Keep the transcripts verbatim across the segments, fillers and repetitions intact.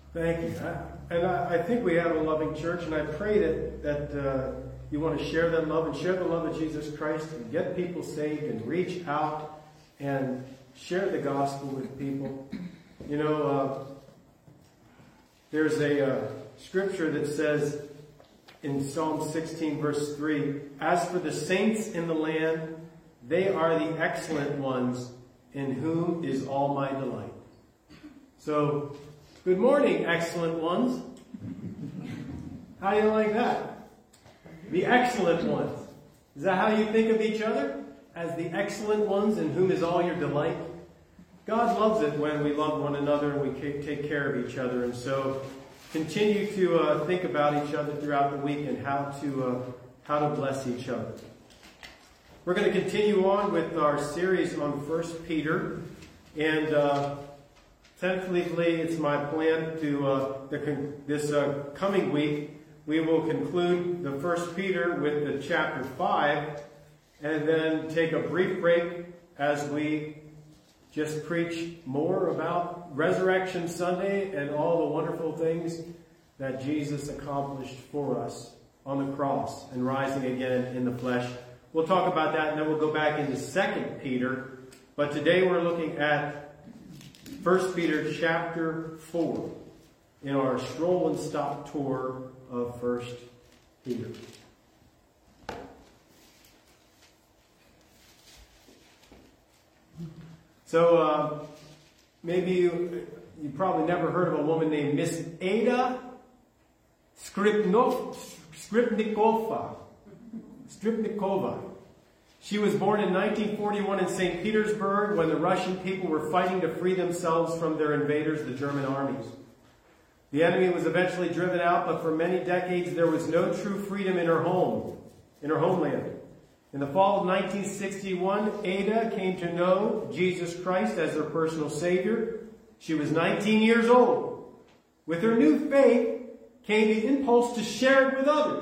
Thank you. I, and I, I think we have a loving church, and I pray that, that uh, you want to share that love and share the love of Jesus Christ and get people saved and reach out and share the gospel with people. You know, uh, there's a uh, scripture that says in Psalm sixteen, verse three, "As for the saints in the land, they are the excellent ones, in whom is all my delight." So, good morning, excellent ones. How do you like that? The excellent ones. Is that how you think of each other? As the excellent ones, in whom is all your delight? God loves it when we love one another and we take care of each other. And so, continue to uh, think about each other throughout the week and how to uh, how to bless each other. We're going to continue on with our series on First Peter, and uh, tentatively, it's my plan to uh, the, this uh, coming week we will conclude the First Peter with the chapter five, and then take a brief break as we just preach more about Resurrection Sunday and all the wonderful things that Jesus accomplished for us on the cross and rising again in the flesh. We'll talk about that, and then we'll go back into Second Peter. But today we're looking at First Peter chapter four in our stroll and stop tour of First Peter. So uh, maybe you, you probably never heard of a woman named Miss Ada Skripnov, Skripnikova. Stripnikova. She was born in nineteen forty-one in Saint Petersburg when the Russian people were fighting to free themselves from their invaders, the German armies. The enemy was eventually driven out, but for many decades there was no true freedom in her home, in her homeland. In the fall of nineteen sixty-one, Ada came to know Jesus Christ as her personal Savior. She was nineteen years old. With her new faith came the impulse to share it with others.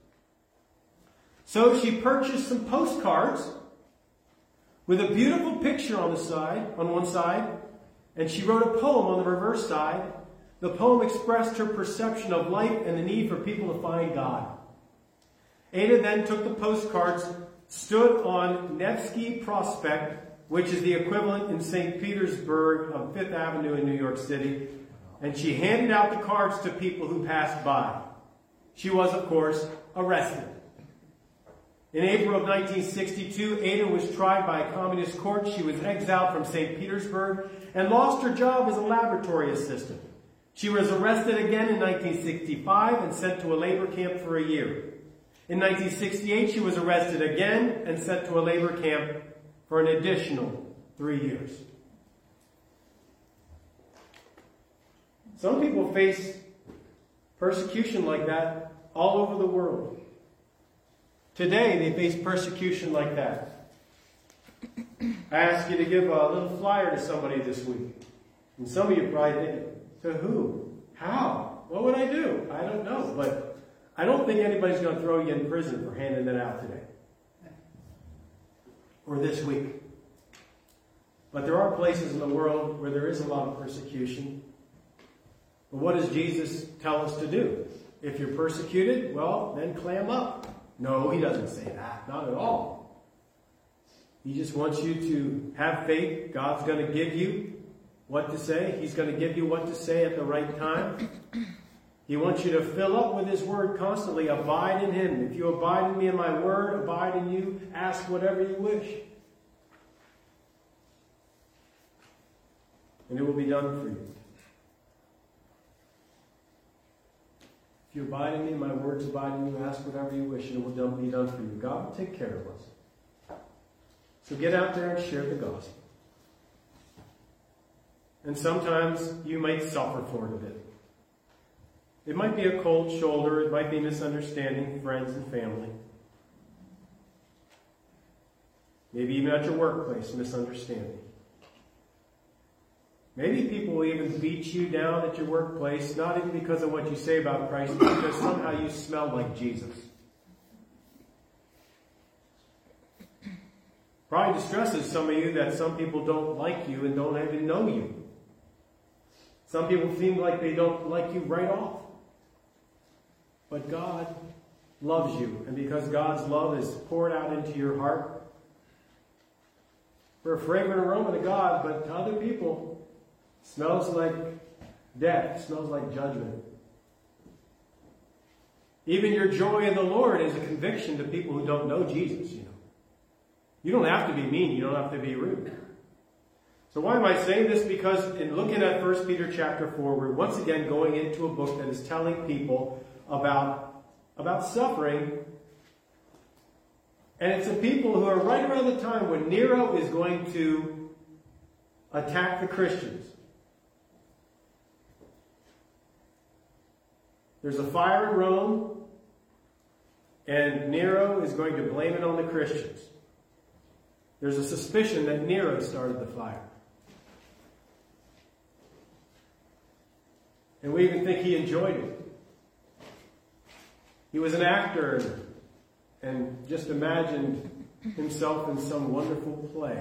So she purchased some postcards with a beautiful picture on the side, on one side, and she wrote a poem on the reverse side. The poem expressed her perception of life and the need for people to find God. Ada then took the postcards, stood on Nevsky Prospect, which is the equivalent in Saint Petersburg of Fifth Avenue in New York City, and she handed out the cards to people who passed by. She was, of course, arrested. In April of nineteen sixty-two, Ada was tried by a communist court. She was exiled from Saint Petersburg and lost her job as a laboratory assistant. She was arrested again in nineteen sixty-five and sent to a labor camp for a year. In nineteen sixty-eight, she was arrested again and sent to a labor camp for an additional three years. Some people face persecution like that all over the world. Today, they face persecution like that. I ask you to give a little flyer to somebody this week. And some of you probably think, to who? How? What would I do? I don't know. But I don't think anybody's going to throw you in prison for handing that out today. Or this week. But there are places in the world where there is a lot of persecution. But what does Jesus tell us to do? If you're persecuted, well, then clam up. No, he doesn't say that. Not at all. He just wants you to have faith. God's going to give you what to say. He's going to give you what to say at the right time. He wants you to fill up with His Word constantly. Abide in Him. If you abide in me and my Word, abide in you. Ask whatever you wish. And it will be done for you. If you abide in me, my words abide in you, ask whatever you wish, and it will be done for you. God will take care of us. So get out there and share the gospel. And sometimes you might suffer for it a bit. It might be a cold shoulder. It might be misunderstanding friends and family. Maybe even at your workplace, misunderstanding. Maybe people will even beat you down at your workplace, not even because of what you say about Christ, but because somehow you smell like Jesus. Probably distresses some of you that some people don't like you and don't even know you. Some people seem like they don't like you right off. But God loves you. And because God's love is poured out into your heart, for a fragrant aroma to God, but to other people, it smells like death. It smells like judgment. Even your joy in the Lord is a conviction to people who don't know Jesus, you know. You don't have to be mean. You don't have to be rude. So why am I saying this? Because in looking at First Peter chapter four, we're once again going into a book that is telling people about, about suffering. And it's the people who are right around the time when Nero is going to attack the Christians. There's a fire in Rome, and Nero is going to blame it on the Christians. There's a suspicion that Nero started the fire. And we even think he enjoyed it. He was an actor and just imagined himself in some wonderful play.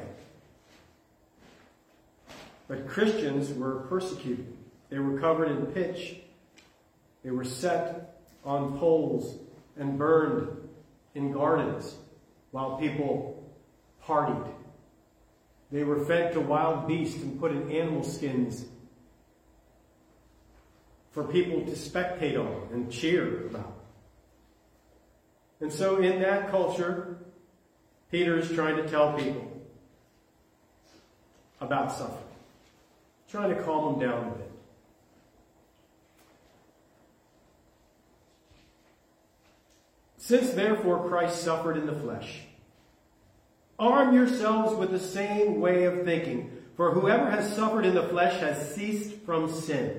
But Christians were persecuted. They were covered in pitch. They were set on poles and burned in gardens while people partied. They were fed to wild beasts and put in animal skins for people to spectate on and cheer about. And so in that culture, Peter is trying to tell people about suffering, trying to calm them down a bit. Since therefore Christ suffered in the flesh, arm yourselves with the same way of thinking, for whoever has suffered in the flesh has ceased from sin,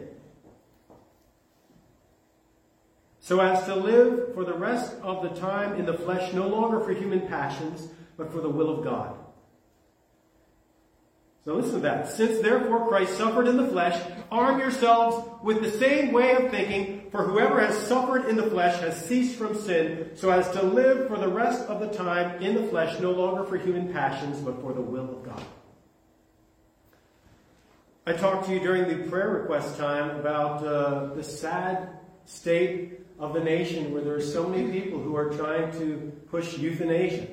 so as to live for the rest of the time in the flesh, no longer for human passions, but for the will of God. So listen to that. Since therefore Christ suffered in the flesh, arm yourselves with the same way of thinking, for whoever has suffered in the flesh has ceased from sin, so as to live for the rest of the time in the flesh, no longer for human passions, but for the will of God. I talked to you during the prayer request time about uh, the sad state of the nation where there are so many people who are trying to push euthanasia.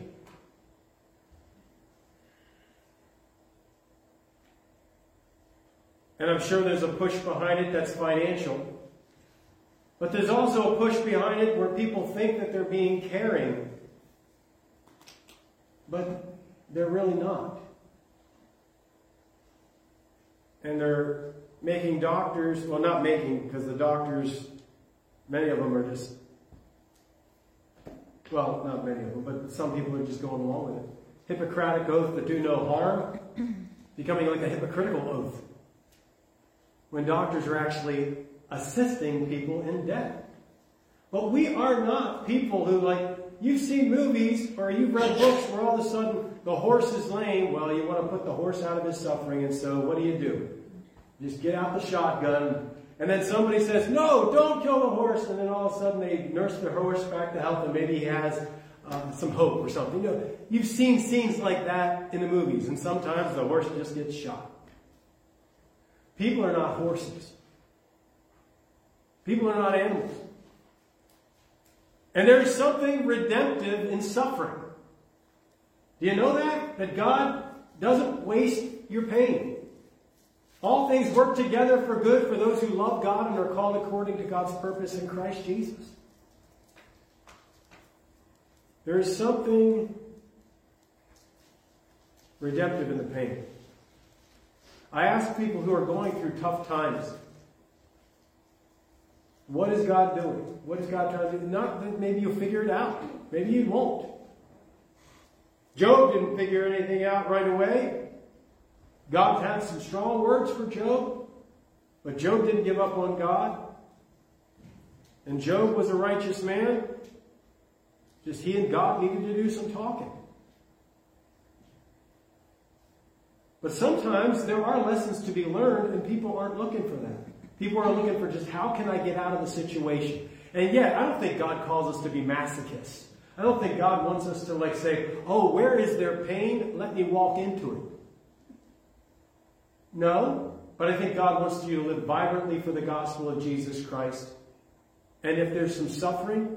And I'm sure there's a push behind it that's financial. But there's also a push behind it where people think that they're being caring. But they're really not. And they're making doctors, well, not making, because the doctors, many of them are just, well, not many of them, but some people are just going along with it. Hippocratic oath to do no harm, becoming like a hypocritical oath, when doctors are actually assisting people in death. But we are not people who, like, you've seen movies or you've read books where all of a sudden the horse is lame. Well, you want to put the horse out of his suffering, and so what do you do? Just get out the shotgun, and then somebody says, no, don't kill the horse, and then all of a sudden they nurse the horse back to health, and maybe he has uh, some hope or something. You know, you've seen scenes like that in the movies, and sometimes the horse just gets shot. People are not horses. People are not animals. And there is something redemptive in suffering. Do you know that? That God doesn't waste your pain. All things work together for good for those who love God and are called according to God's purpose in Christ Jesus. There is something redemptive in the pain. I ask people who are going through tough times, what is God doing? What is God trying to do? Not that maybe you'll figure it out. Maybe you won't. Job didn't figure anything out right away. God had some strong words for Job, but Job didn't give up on God. And Job was a righteous man. Just he and God needed to do some talking. But sometimes there are lessons to be learned, and people aren't looking for that. People are looking for just how can I get out of the situation? And yet, I don't think God calls us to be masochists. I don't think God wants us to like say, oh, where is there pain? Let me walk into it. No. But I think God wants you to live vibrantly for the gospel of Jesus Christ. And if there's some suffering,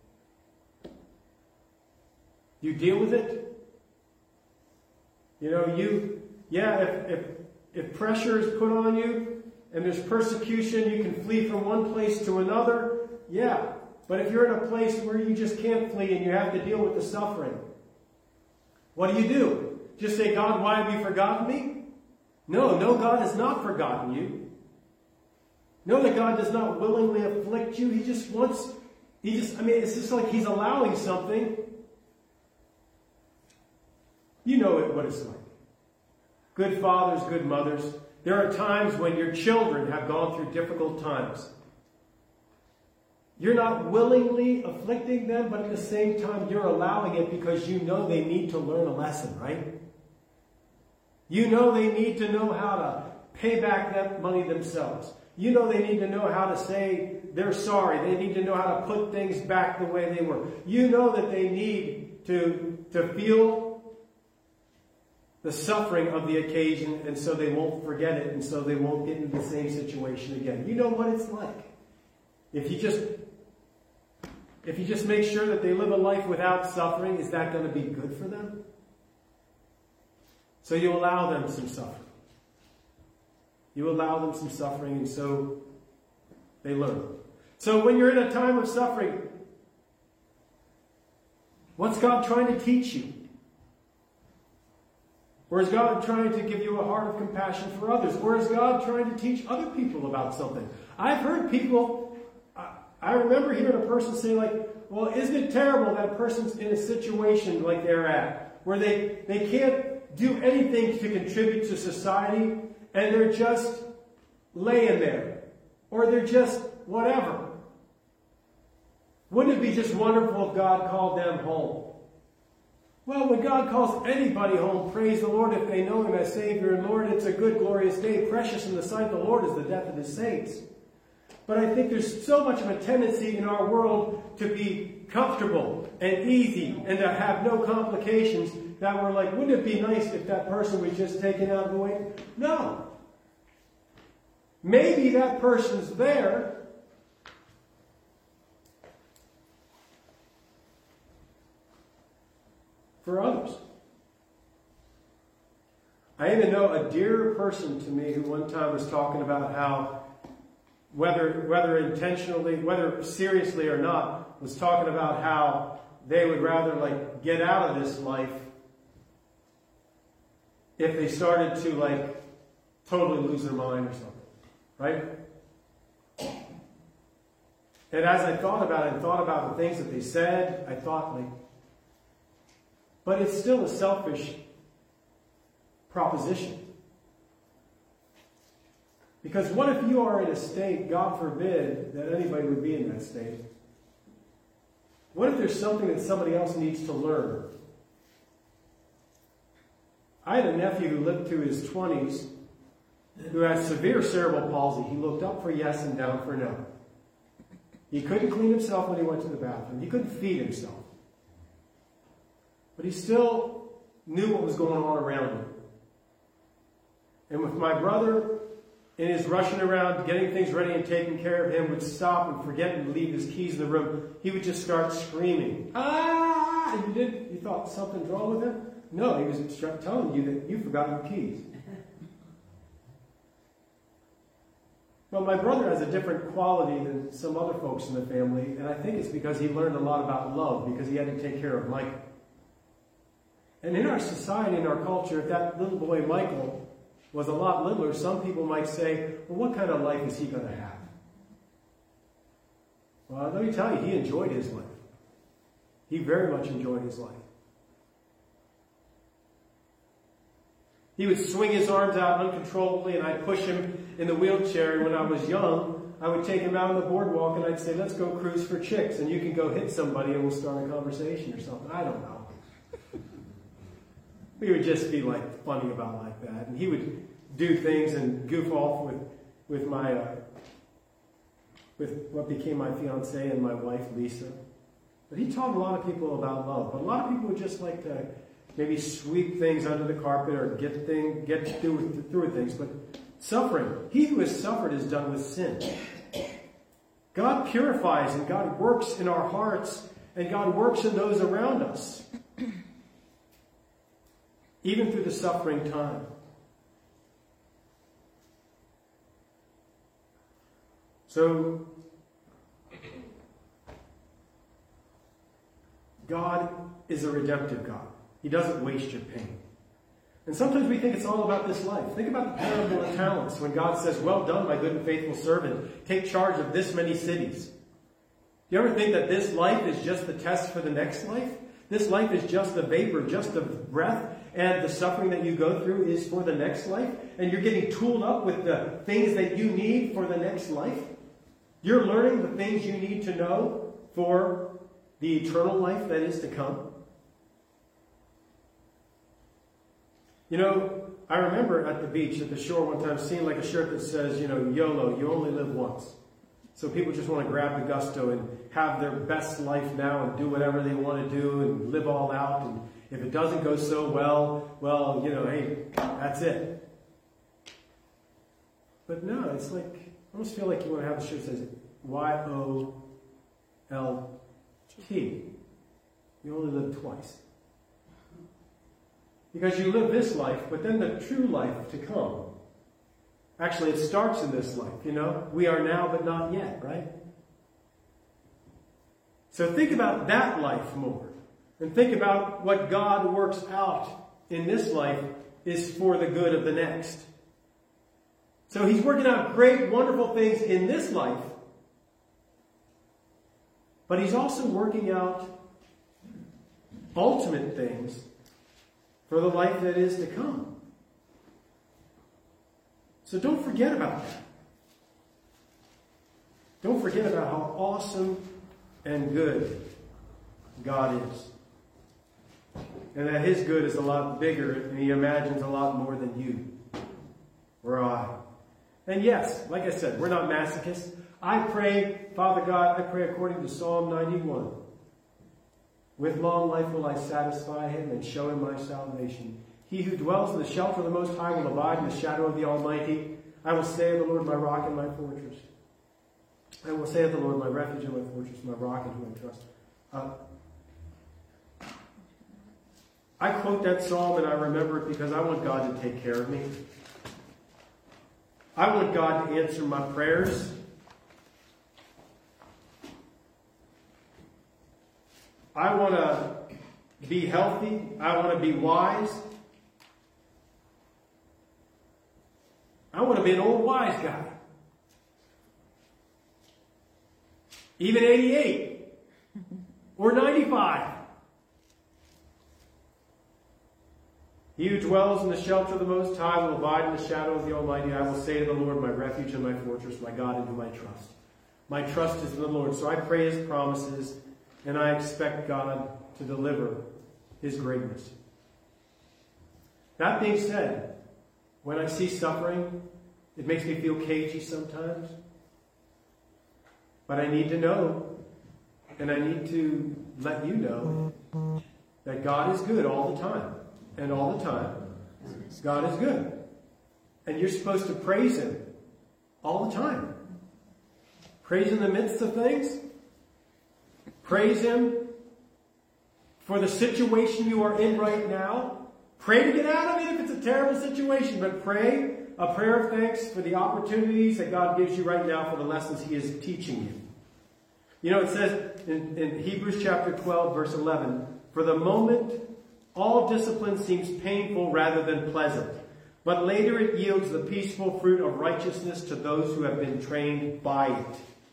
you deal with it. You know, you, yeah, if, if, if pressure is put on you and there's persecution, you can flee from one place to another. Yeah. But if you're in a place where you just can't flee and you have to deal with the suffering, what do you do? Just say, God, why have you forgotten me? No, no, God has not forgotten you. Know that God does not willingly afflict you. He just wants, he just, I mean, it's just like he's allowing something. You know what it's like. Good fathers, good mothers. There are times when your children have gone through difficult times. You're not willingly afflicting them, but at the same time, you're allowing it because you know they need to learn a lesson, right? You know they need to know how to pay back that money themselves. You know they need to know how to say they're sorry. They need to know how to put things back the way they were. You know that they need to, to feel the suffering of the occasion, and so they won't forget it, and so they won't get into the same situation again. You know what it's like. If you just, if you just make sure that they live a life without suffering, is that going to be good for them? So you allow them some suffering. You allow them some suffering, and so they learn. So when you're in a time of suffering, what's God trying to teach you? Or is God trying to give you a heart of compassion for others? Or is God trying to teach other people about something? I've heard people, I, I remember hearing a person say like, well, isn't it terrible that a person's in a situation like they're at, where they, they can't do anything to contribute to society, and they're just laying there. Or they're just whatever. Wouldn't it be just wonderful if God called them home? Well, when God calls anybody home, praise the Lord if they know Him as Savior and Lord, it's a good, glorious day. Precious in the sight of the Lord is the death of His saints. But I think there's so much of a tendency in our world to be comfortable and easy and to have no complications that we're like, wouldn't it be nice if that person was just taken out of the way? No. Maybe that person's there for others. I even know a dear person to me who one time was talking about how, whether whether intentionally, whether seriously or not, was talking about how they would rather like get out of this life if they started to like totally lose their mind or something, right? And as I thought about it and thought about the things that they said, I thought like, but it's still a selfish proposition. Because what if you are in a state, God forbid, that anybody would be in that state? What if there's something that somebody else needs to learn? I had a nephew who lived through his twenties who had severe cerebral palsy. He looked up for yes and down for no. He couldn't clean himself when he went to the bathroom. He couldn't feed himself. But he still knew what was going on around him. And with my brother, in his rushing around, getting things ready and taking care of him, would stop and forget and leave his keys in the room. He would just start screaming. Ah! And you did, you thought something's wrong with him? No, he was telling you that you forgot your keys. Well, my brother has a different quality than some other folks in the family, and I think it's because he learned a lot about love, because he had to take care of Michael. And in our society, in our culture, if that little boy Michael was a lot littler, some people might say, well, what kind of life is he going to have? Well, let me tell you, he enjoyed his life. He very much enjoyed his life. He would swing his arms out uncontrollably, and I'd push him in the wheelchair. And when I was young, I would take him out on the boardwalk, and I'd say, let's go cruise for chicks, and you can go hit somebody, and we'll start a conversation or something. I don't know. We would just be like funny about like that. And he would do things and goof off with, with my, uh, with what became my fiancée and my wife, Lisa. But he taught a lot of people about love. But a lot of people would just like to maybe sweep things under the carpet or get thing, get through, through things. But suffering. He who has suffered is done with sin. God purifies and God works in our hearts and God works in those around us. Even through the suffering time. So, God is a redemptive God. He doesn't waste your pain. And sometimes we think it's all about this life. Think about the parable of talents when God says, well done, my good and faithful servant. Take charge of this many cities. Do you ever think that this life is just the test for the next life? This life is just a vapor, just a breath, and the suffering that you go through is for the next life? And you're getting tooled up with the things that you need for the next life? You're learning the things you need to know for the eternal life that is to come? You know, I remember at the beach, at the shore one time, seeing like a shirt that says, you know, YOLO, you only live once. So people just want to grab the gusto and have their best life now and do whatever they want to do and live all out. And if it doesn't go so well, well, you know, hey, that's it. But no, it's like, I almost feel like you want to have a shirt that says Y O L T. You only live twice. Because you live this life, but then the true life to come. Actually, it starts in this life, you know. We are now, but not yet, right? So think about that life more. And think about what God works out in this life is for the good of the next. So He's working out great, wonderful things in this life. But He's also working out ultimate things for the life that is to come. So don't forget about that. Don't forget about how awesome and good God is. And that His good is a lot bigger and He imagines a lot more than you or I. And yes, like I said, we're not masochists. I pray, Father God, I pray according to Psalm ninety-one. With long life will I satisfy him and show him my salvation. He who dwells in the shelter of the Most High will abide in the shadow of the Almighty. I will say of the Lord, my rock and my fortress. I will say of the Lord, my refuge and my fortress, my rock in whom I trust. Uh, I quote that psalm and I remember it because I want God to take care of me. I want God to answer my prayers. I want to be healthy. I want to be wise. I want to be an old wise guy. Even eighty-eight. Or ninety-five. He who dwells in the shelter of the Most High will abide in the shadow of the Almighty. I will say to the Lord, my refuge and my fortress, my God in whom I trust. My trust is in the Lord. So I pray His promises. And I expect God to deliver His greatness. That being said, when I see suffering, it makes me feel cagey sometimes. But I need to know, and I need to let you know, that God is good all the time. And all the time, God is good. And you're supposed to praise Him all the time. Praise in the midst of things. Praise Him for the situation you are in right now. Pray to get out of it if it's a terrible situation, but pray a prayer of thanks for the opportunities that God gives you right now for the lessons He is teaching you. You know, it says in, in Hebrews chapter twelve, verse eleven, for the moment, all discipline seems painful rather than pleasant, but later it yields the peaceful fruit of righteousness to those who have been trained by it.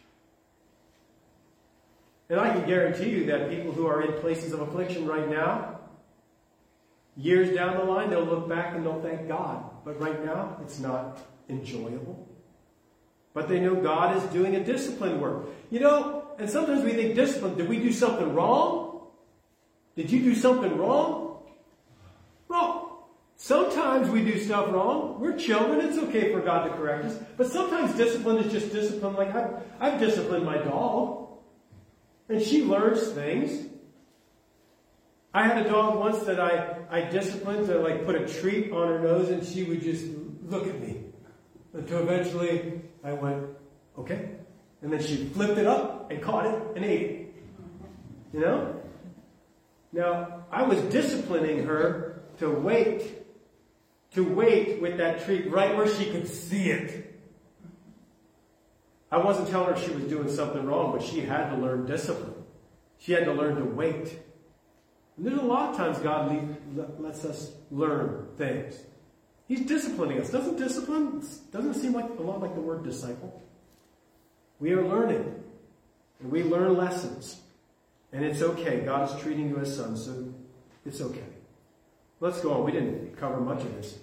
And I can guarantee you that people who are in places of affliction right now, years down the line, they'll look back and they'll thank God. But right now, it's not enjoyable. But they know God is doing a discipline work. You know, and sometimes we think discipline, did we do something wrong? Did you do something wrong? Wrong. Sometimes we do stuff wrong. We're children. It's okay for God to correct us. But sometimes discipline is just discipline. Like I've, I've disciplined my dog. And she learns things. I had a dog once that I, I disciplined to like put a treat on her nose and she would just look at me. Until eventually I went, okay. And then she flipped it up and caught it and ate it. You know? Now, I was disciplining her to wait. To wait with that treat right where she could see it. I wasn't telling her she was doing something wrong, but she had to learn discipline. She had to learn to wait. And there's a lot of times God leave, lets us learn things. He's disciplining us. Doesn't discipline, doesn't it seem like a lot like the word disciple? We are learning. And we learn lessons. And it's okay. God is treating you as sons, so it's okay. Let's go on. We didn't cover much of this.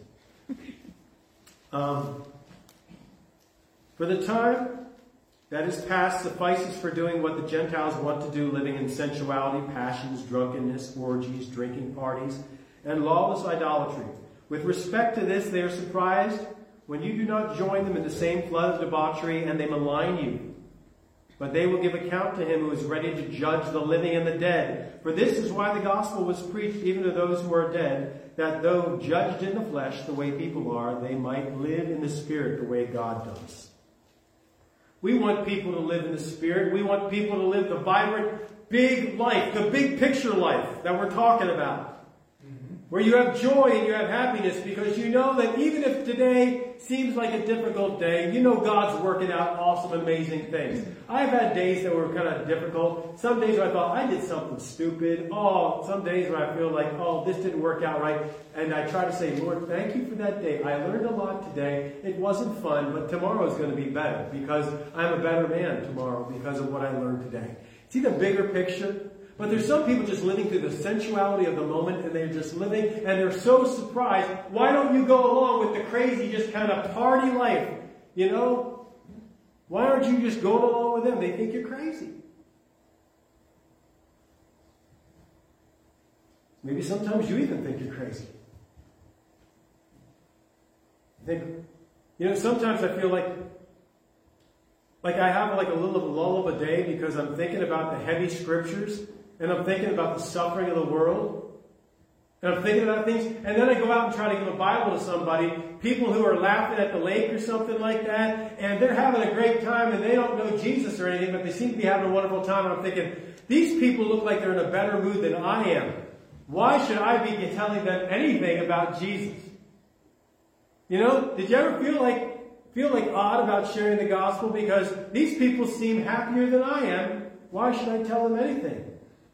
Um, for the time that is past suffices for doing what the Gentiles want to do, living in sensuality, passions, drunkenness, orgies, drinking parties, and lawless idolatry. With respect to this, they are surprised when you do not join them in the same flood of debauchery, and they malign you. But they will give account to him who is ready to judge the living and the dead. For this is why the gospel was preached even to those who are dead, that though judged in the flesh the way people are, they might live in the spirit the way God does. We want people to live in the spirit. We want people to live the vibrant, big life, the big picture life that we're talking about. Where you have joy and you have happiness because you know that even if today seems like a difficult day, you know God's working out awesome, amazing things. I've had days that were kind of difficult. Some days where I thought, I did something stupid. Oh, some days where I feel like, oh, this didn't work out right. And I try to say, Lord, thank you for that day. I learned a lot today. It wasn't fun, but tomorrow is going to be better because I'm a better man tomorrow because of what I learned today. See the bigger picture? But there's some people just living through the sensuality of the moment, and they're just living, and they're so surprised. Why don't you go along with the crazy, just kind of party life? You know? Why aren't you just going along with them? They think you're crazy. Maybe sometimes you even think you're crazy. I think, you know, sometimes I feel like Like I have like a little lull of a day because I'm thinking about the heavy scriptures and I'm thinking about the suffering of the world and I'm thinking about things and then I go out and try to give a Bible to somebody, people who are laughing at the lake or something like that, and they're having a great time and they don't know Jesus or anything, but they seem to be having a wonderful time, and I'm thinking, these people look like they're in a better mood than I am. Why should I be telling them anything about Jesus? You know, did you ever feel like feel like odd about sharing the gospel because these people seem happier than I am? Why should I tell them anything?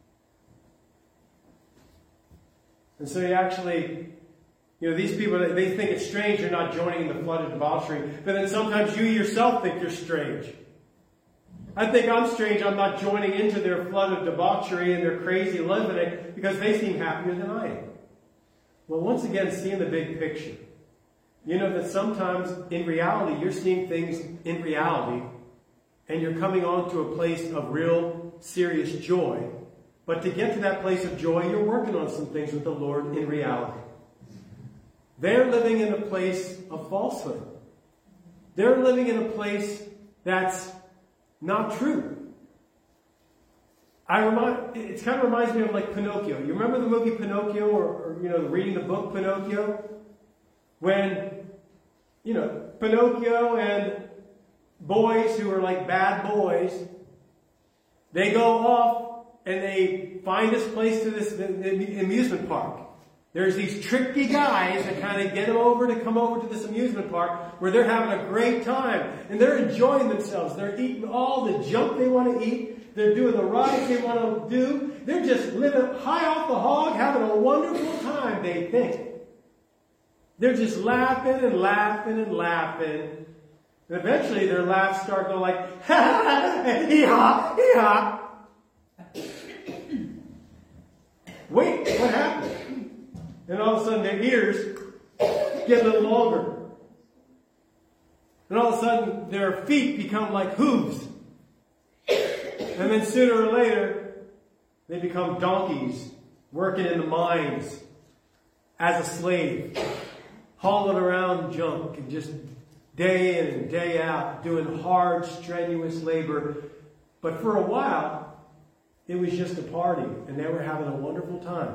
And so you actually, you know, these people, they think it's strange you're not joining in the flood of debauchery, but then sometimes you yourself think you're strange. I think I'm strange I'm not joining into their flood of debauchery and their crazy living because they seem happier than I am. Well, once again, seeing the big picture. You know that sometimes in reality, you're seeing things in reality and you're coming on to a place of real serious joy. But to get to that place of joy, you're working on some things with the Lord in reality. They're living in a place of falsehood. They're living in a place that's not true. I remind, it kind of reminds me of like Pinocchio. You remember the movie Pinocchio or, or you know, reading the book Pinocchio? When, you know, Pinocchio and boys who are like bad boys, they go off and they find this place to this the, the amusement park. There's these tricky guys that kind of get them over to come over to this amusement park where they're having a great time. And they're enjoying themselves. They're eating all the junk they want to eat. They're doing the rides they want to do. They're just living high off the hog, having a wonderful time, they think. They're just laughing and laughing and laughing. And eventually their laughs start going like, ha ha ha, hee-haw, hee-haw. Wait, what happened? And all of a sudden their ears get a little longer. And all of a sudden their feet become like hooves. And then sooner or later they become donkeys working in the mines as a slave. Hauling around junk and just day in and day out doing hard, strenuous labor. But for a while, it was just a party and they were having a wonderful time.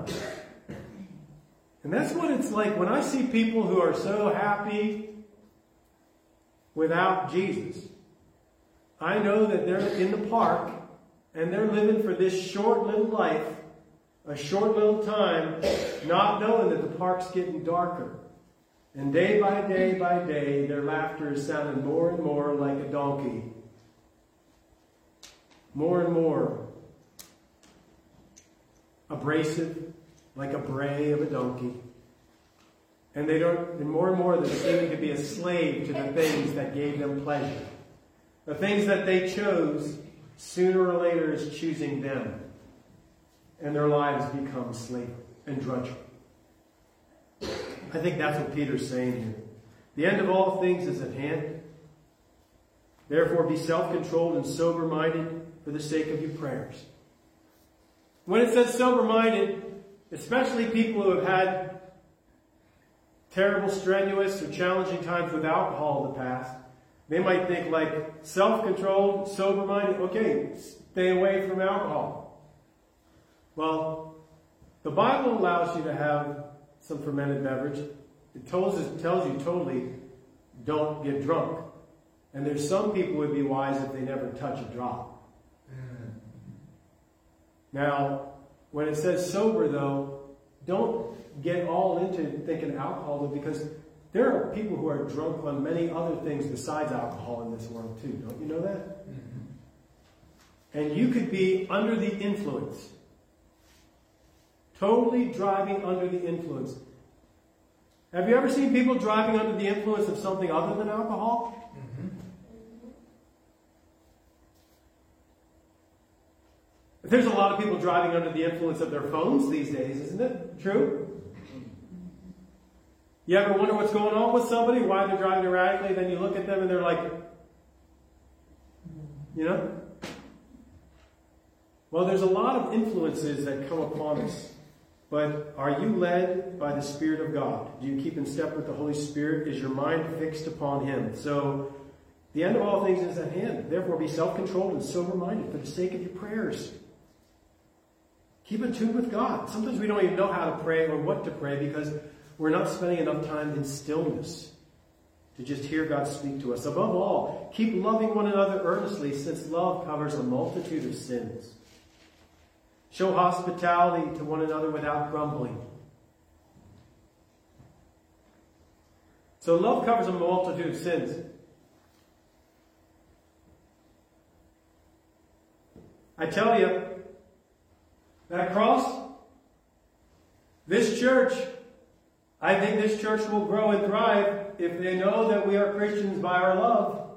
And that's what it's like when I see people who are so happy without Jesus. I know that they're in the park and they're living for this short little life, a short little time, not knowing that the park's getting darker. And day by day by day, their laughter is sounding more and more like a donkey. More and more abrasive, like a bray of a donkey. And they don't, and more and more they're seeming to be a slave to the things that gave them pleasure. The things that they chose, sooner or later is choosing them. And their lives become slavery and drudgery. I think that's what Peter's saying here. The end of all things is at hand. Therefore be self-controlled and sober-minded for the sake of your prayers. When it says sober-minded, especially people who have had terrible, strenuous, or challenging times with alcohol in the past, they might think like self-controlled, sober-minded, okay, stay away from alcohol. Well, the Bible allows you to have some fermented beverage. It tells, us, tells you totally don't get drunk. And there's some people who would be wise if they never touch a drop. Now, when it says sober, though, don't get all into thinking alcohol, though, because there are people who are drunk on many other things besides alcohol in this world, too. Don't you know that? Mm-hmm. And you could be under the influence. Totally driving under the influence. Have you ever seen people driving under the influence of something other than alcohol? Mm-hmm. There's a lot of people driving under the influence of their phones these days, isn't it? True? You ever wonder what's going on with somebody, why they're driving erratically, then you look at them and they're like, you know? Well, there's a lot of influences that come upon us. But are you led by the Spirit of God? Do you keep in step with the Holy Spirit? Is your mind fixed upon Him? So, the end of all things is at hand. Therefore, be self-controlled and sober-minded for the sake of your prayers. Keep in tune with God. Sometimes we don't even know how to pray or what to pray because we're not spending enough time in stillness to just hear God speak to us. Above all, keep loving one another earnestly, since love covers a multitude of sins. Show hospitality to one another without grumbling. So love covers a multitude of sins. I tell you, that cross, this church, I think this church will grow and thrive if they know that we are Christians by our love.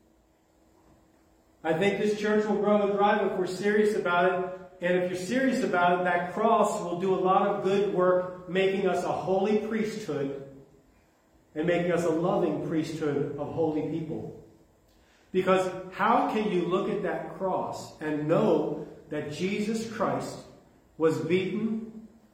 I think this church will grow and thrive if we're serious about it. And if you're serious about it, that cross will do a lot of good work, making us a holy priesthood and making us a loving priesthood of holy people. Because how can you look at that cross and know that Jesus Christ was beaten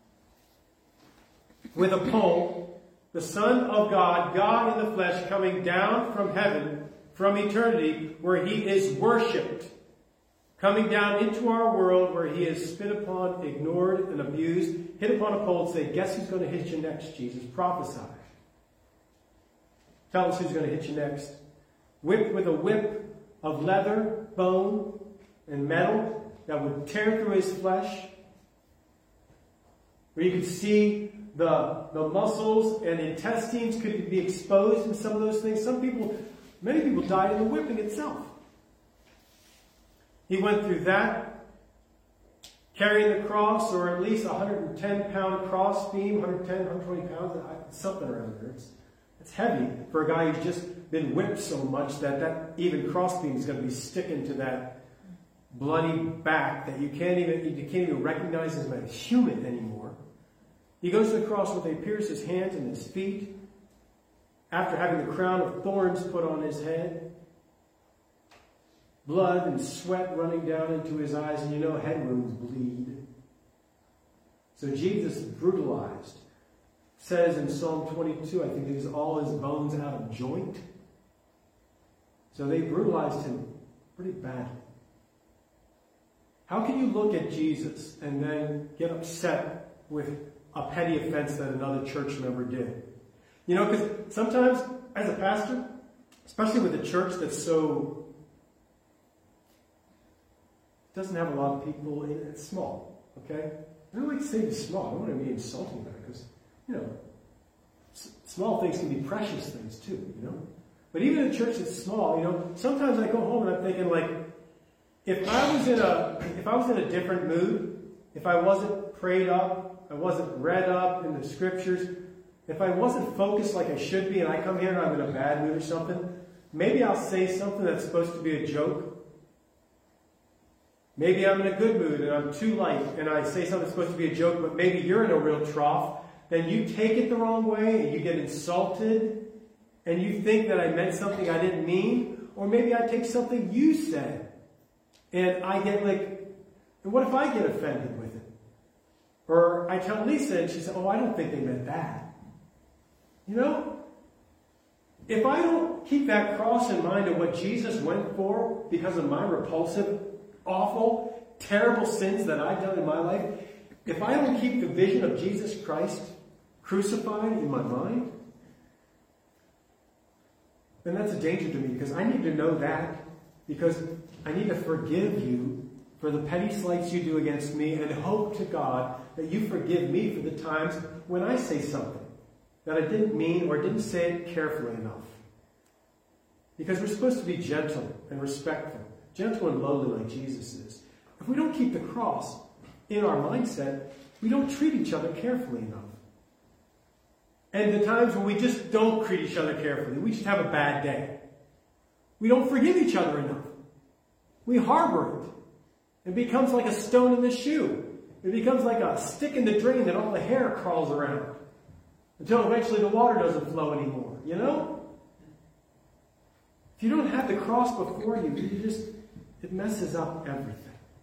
with a pole, the Son of God, God in the flesh, coming down from heaven, from eternity, where He is worshipped, coming down into our world where He is spit upon, ignored, and abused, hit upon a pole and say, guess who's going to hit you next, Jesus? Prophesy. Tell us who's going to hit you next. Whipped with a whip of leather, bone, and metal that would tear through His flesh, where you could see the, the muscles and intestines could be exposed in some of those things. Some people, many people died in the whipping itself. He went through that, carrying the cross, or at least a one hundred ten pound cross beam, one hundred ten, one hundred twenty pounds, something around there. It's, it's heavy for a guy who's just been whipped so much that that even cross beam is going to be sticking to that bloody back that you can't even you can't even recognize as a human anymore. He goes to the cross where they pierce His hands and His feet, after having the crown of thorns put on His head. Blood and sweat running down into His eyes, and you know head wounds bleed. So Jesus, brutalized, says in Psalm twenty-two, I think He's all His bones out of joint. So they brutalized Him pretty badly. How can you look at Jesus and then get upset with a petty offense that another church member did? You know, because sometimes, as a pastor, especially with a church that's so, doesn't have a lot of people in it. It's small, okay? I don't like to say it's small. I don't want to be insulting about it because, you know, s- small things can be precious things too, you know? But even in a church that's small, you know, sometimes I go home and I'm thinking like, if I was in a, if I was in a different mood, if I wasn't prayed up, I wasn't read up in the scriptures, if I wasn't focused like I should be and I come here and I'm in a bad mood or something, maybe I'll say something that's supposed to be a joke. Maybe I'm in a good mood and I'm too light and I say something that's supposed to be a joke, but maybe you're in a real trough. Then you take it the wrong way and you get insulted and you think that I meant something I didn't mean. Or maybe I take something you said and I get like, and what if I get offended with it? Or I tell Lisa and she says, oh, I don't think they meant that. You know? If I don't keep that cross in mind of what Jesus went for because of my repulsive, awful, terrible sins that I've done in my life, if I don't keep the vision of Jesus Christ crucified in my mind, then that's a danger to me because I need to know that because I need to forgive you for the petty slights you do against me and hope to God that you forgive me for the times when I say something that I didn't mean or didn't say it carefully enough. Because we're supposed to be gentle and respectful. Gentle and lowly like Jesus is. If we don't keep the cross in our mindset, we don't treat each other carefully enough. And the times when we just don't treat each other carefully, we just have a bad day. We don't forgive each other enough. We harbor it. It becomes like a stone in the shoe. It becomes like a stick in the drain that all the hair crawls around. Until eventually the water doesn't flow anymore, you know? If you don't have the cross before you, you just, it messes up everything.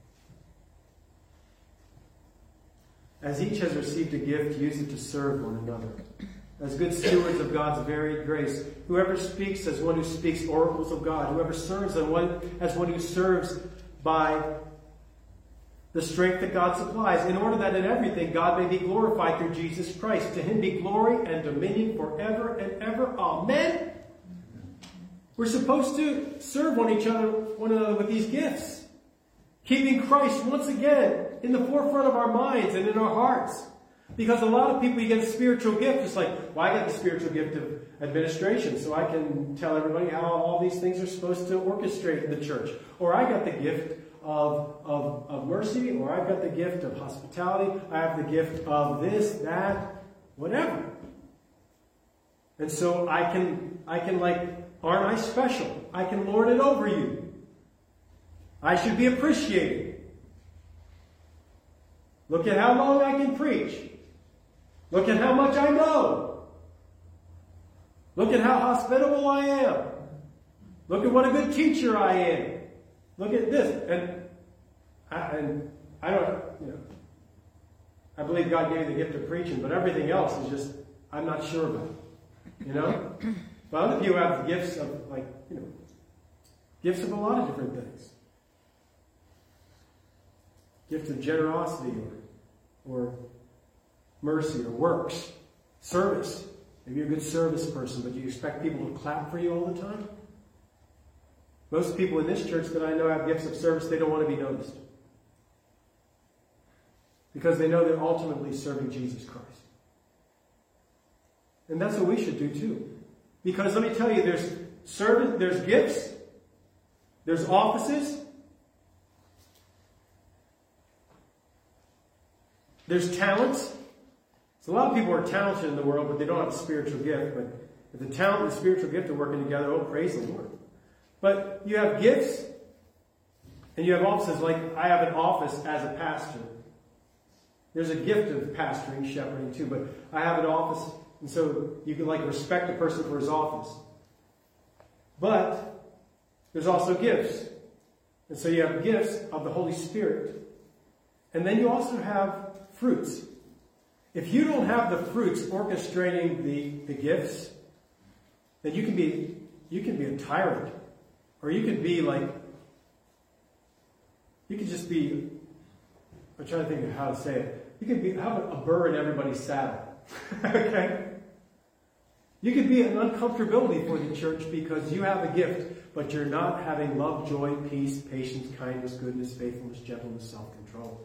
As each has received a gift, use it to serve one another. As good stewards of God's varied grace, whoever speaks as one who speaks oracles of God, whoever serves as one, as one who serves by the strength that God supplies, in order that in everything God may be glorified through Jesus Christ. To him be glory and dominion forever and ever. Amen. We're supposed to serve one each other, one another with these gifts. Keeping Christ once again in the forefront of our minds and in our hearts. Because a lot of people, you get a spiritual gift. It's like, well, I got the spiritual gift of administration, so I can tell everybody how all these things are supposed to orchestrate in the church. Or I got the gift of, of, of mercy, or I've got the gift of hospitality. I have the gift of this, that, whatever. And so I can, I can like, aren't I special? I can lord it over you. I should be appreciated. Look at how long I can preach. Look at how much I know. Look at how hospitable I am. Look at what a good teacher I am. Look at this. And I, and I don't, you know, I believe God gave me the gift of preaching, but everything else is just, I'm not sure about. You know? But other people have gifts of, like, you know, gifts of a lot of different things. Gift of generosity or, or mercy or works. Service. Maybe you're a good service person, but you expect people to clap for you all the time? Most people in this church that I know have gifts of service, they don't want to be noticed. Because they know they're ultimately serving Jesus Christ. And that's what we should do too. Because let me tell you, there's service, there's gifts, there's offices, there's talents. So a lot of people are talented in the world, but they don't have a spiritual gift. But if the talent and the spiritual gift are working together, oh, praise the Lord. But you have gifts, and you have offices. Like I have an office as a pastor. There's a gift of pastoring, shepherding too, but I have an office, and so you can like respect a person for his office. But there's also gifts. And so you have gifts of the Holy Spirit. And then you also have fruits. If you don't have the fruits orchestrating the, the gifts, then you can be you can be a tyrant. Or you could be like, you could just be, I'm trying to think of how to say it. You could be have a, a burr in everybody's saddle. Okay? You could be an uncomfortability for the church because you have a gift, but you're not having love, joy, peace, patience, kindness, goodness, faithfulness, gentleness, self-control.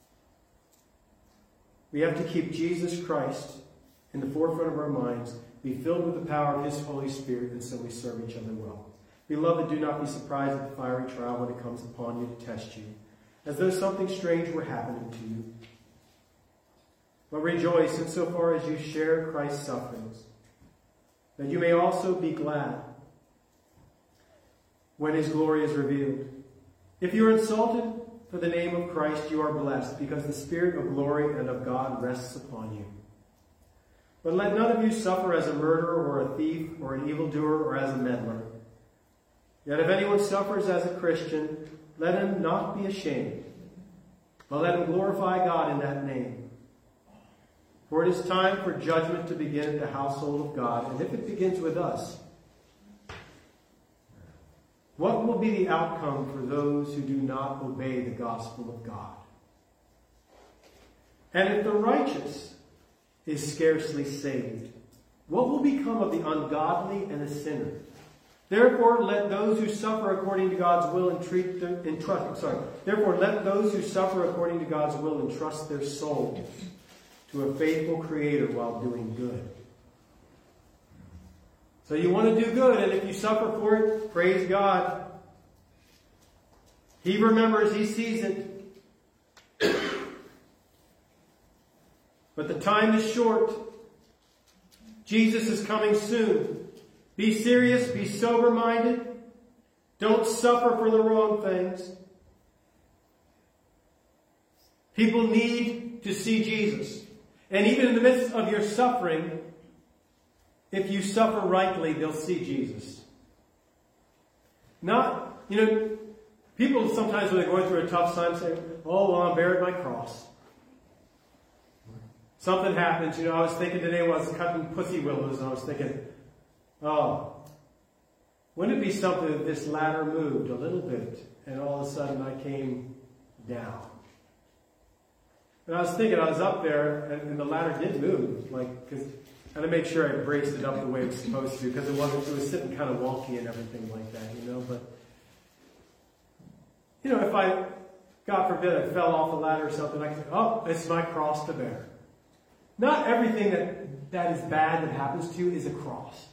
We have to keep Jesus Christ in the forefront of our minds, be filled with the power of His Holy Spirit, and so we serve each other well. Beloved, do not be surprised at the fiery trial when it comes upon you to test you, as though something strange were happening to you. But rejoice insofar as you share Christ's sufferings, that you may also be glad when His glory is revealed. If you are insulted for the name of Christ, you are blessed, because the Spirit of glory and of God rests upon you. But let none of you suffer as a murderer or a thief or an evildoer or as a meddler. Yet if anyone suffers as a Christian, let him not be ashamed, but let him glorify God in that name. For it is time for judgment to begin at the household of God, and if it begins with us, what will be the outcome for those who do not obey the gospel of God? And if the righteous is scarcely saved, what will become of the ungodly and the sinner? Therefore, let those who suffer according to God's will entreat their, entrust. I'm sorry. Therefore, let those who suffer according to God's will entrust their souls to a faithful Creator while doing good. So you want to do good, and if you suffer for it, praise God. He remembers, He sees it. But the time is short. Jesus is coming soon. Be serious, be sober-minded. Don't suffer for the wrong things. People need to see Jesus. And even in the midst of your suffering, if you suffer rightly, they'll see Jesus. Not, you know, people sometimes when they're going through a tough time say, oh, well, I'm bearing my cross. Something happens, you know, I was thinking today when I was cutting pussy willows, and I was thinking, oh, wouldn't it be something if this ladder moved a little bit and all of a sudden I came down? And I was thinking, I was up there and, and the ladder did move, like, because I had to make sure I braced it up the way it was supposed to, because it wasn't, it was sitting kind of wonky and everything like that, you know, but, you know, if I, God forbid, I fell off the ladder or something, I could say, oh, it's my cross to bear. Not everything that, that is bad that happens to you is a cross.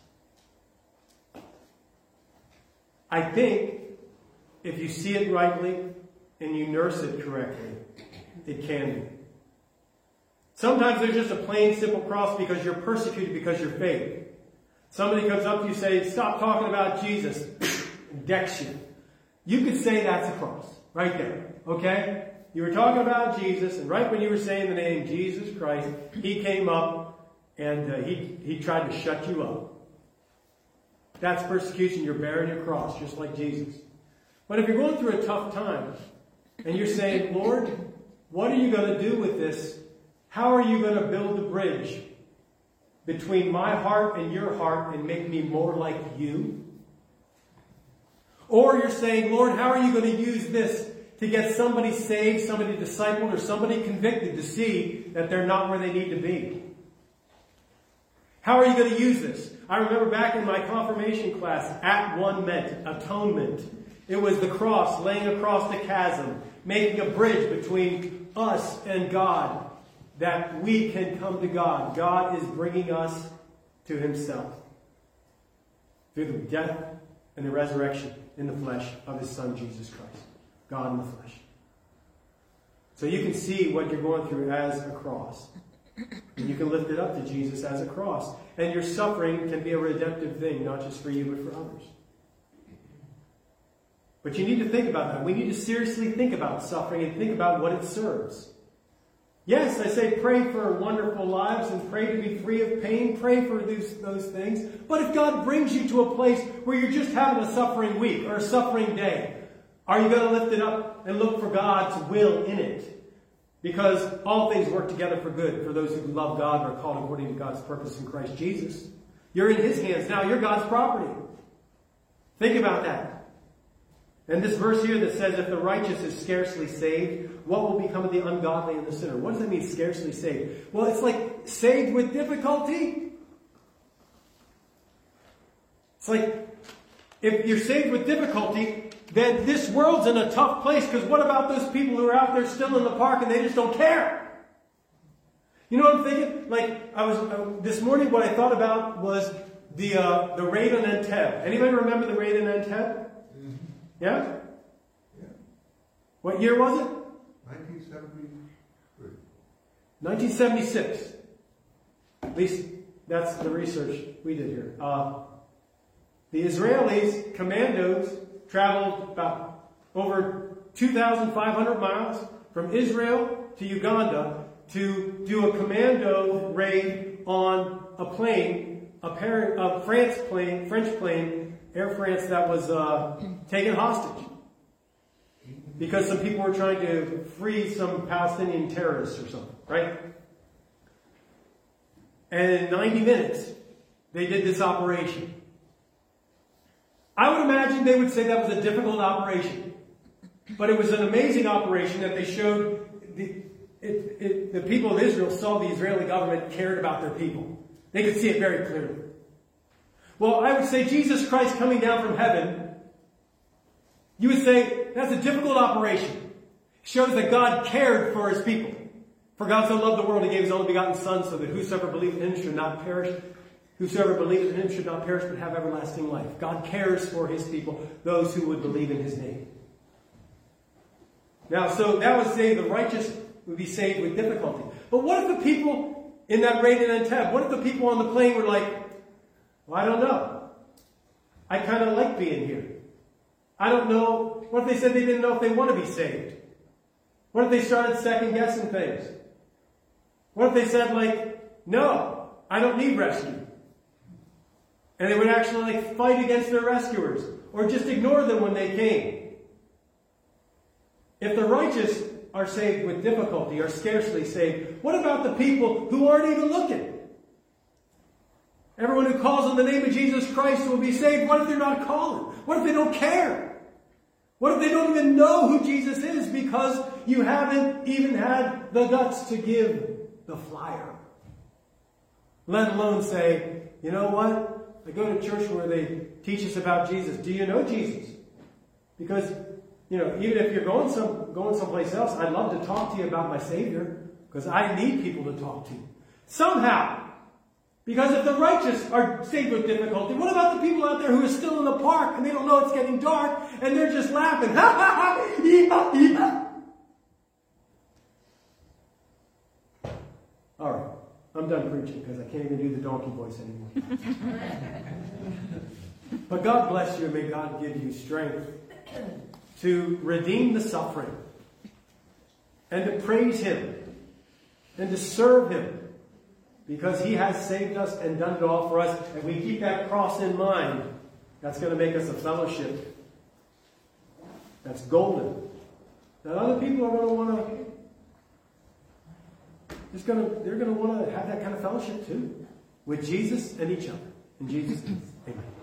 I think if you see it rightly and you nurse it correctly, it can be. Sometimes there's just a plain, simple cross because you're persecuted because of your faith. Somebody comes up to you and says, stop talking about Jesus, and decks you. You could say that's a cross, right there, okay? You were talking about Jesus, and right when you were saying the name Jesus Christ, He came up and uh, he, he tried to shut you up. That's persecution. You're bearing your cross, just like Jesus. But if you're going through a tough time, and you're saying, Lord, what are you going to do with this? How are you going to build the bridge between my heart and your heart and make me more like you? Or you're saying, Lord, how are you going to use this to get somebody saved, somebody discipled, or somebody convicted to see that they're not where they need to be? How are you going to use this? I remember back in my confirmation class, at one meant atonement. It was the cross, laying across the chasm, making a bridge between us and God, that we can come to God. God is bringing us to Himself through the death and the resurrection in the flesh of His Son, Jesus Christ. God in the flesh. So you can see what you're going through as a cross. And you can lift it up to Jesus as a cross. And your suffering can be a redemptive thing, not just for you, but for others. But you need to think about that. We need to seriously think about suffering and think about what it serves. Yes, I say pray for wonderful lives and pray to be free of pain. Pray for those, those things. But if God brings you to a place where you're just having a suffering week or a suffering day, are you going to lift it up and look for God's will in it? Because all things work together for good for those who love God and are called according to God's purpose in Christ Jesus. You're in His hands now. You're God's property. Think about that. And this verse here that says, if the righteous is scarcely saved, what will become of the ungodly and the sinner? What does that mean, scarcely saved? Well, it's like saved with difficulty. It's like, if you're saved with difficulty, then this world's in a tough place, because what about those people who are out there still in the park and they just don't care? You know what I'm thinking? Like, I was, uh, this morning what I thought about was the, uh, the raid on Entebbe. Anybody remember the raid on Entebbe? Mm-hmm. Yeah? Yeah. What year was it? nineteen seventy-three. nineteen seventy-six. At least that's the research we did here. Uh, the Israelis, commandos, traveled about over two thousand five hundred miles from Israel to Uganda to do a commando raid on a plane, a, par- a France plane, French plane, Air France, that was uh, taken hostage. Because some people were trying to free some Palestinian terrorists or something, right? And in ninety minutes, they did this operation. I would imagine they would say that was a difficult operation. But it was an amazing operation that they showed. The, it, it, the people of Israel saw the Israeli government cared about their people. They could see it very clearly. Well, I would say Jesus Christ coming down from heaven, you would say that's a difficult operation. It shows that God cared for his people. For God so loved the world, he gave his only begotten Son, so that whosoever believeth in him should not perish. Whosoever believeth in him should not perish, but have everlasting life. God cares for his people, those who would believe in his name. Now, so that would say the righteous would be saved with difficulty. But what if the people in that raid in Entebbe, what if the people on the plane were like, well, I don't know. I kind of like being here. I don't know. What if they said they didn't know if they want to be saved? What if they started second guessing things? What if they said, like, no, I don't need rescue? And they would actually like fight against their rescuers, or just ignore them when they came. If the righteous are saved with difficulty, are scarcely saved, what about the people who aren't even looking? Everyone who calls on the name of Jesus Christ will be saved. What if they're not calling? What if they don't care? What if they don't even know who Jesus is because you haven't even had the guts to give the flyer? Let alone say, you know what? I go to church where they teach us about Jesus. Do you know Jesus? Because, you know, even if you're going some going someplace else, I'd love to talk to you about my Savior, because I need people to talk to. Somehow. Because if the righteous are saved with difficulty, what about the people out there who are still in the park and they don't know it's getting dark and they're just laughing? Ha ha ha! Yeah, yeah. All right. I'm done preaching because I can't even do the donkey voice anymore. But God bless you, and may God give you strength to redeem the suffering and to praise him and to serve him, because he has saved us and done it all for us, and we keep that cross in mind. That's going to make us a fellowship that's golden. That other people are going to want to, just going to, they're going to want to have that kind of fellowship too, with Jesus and each other. In Jesus' name, amen.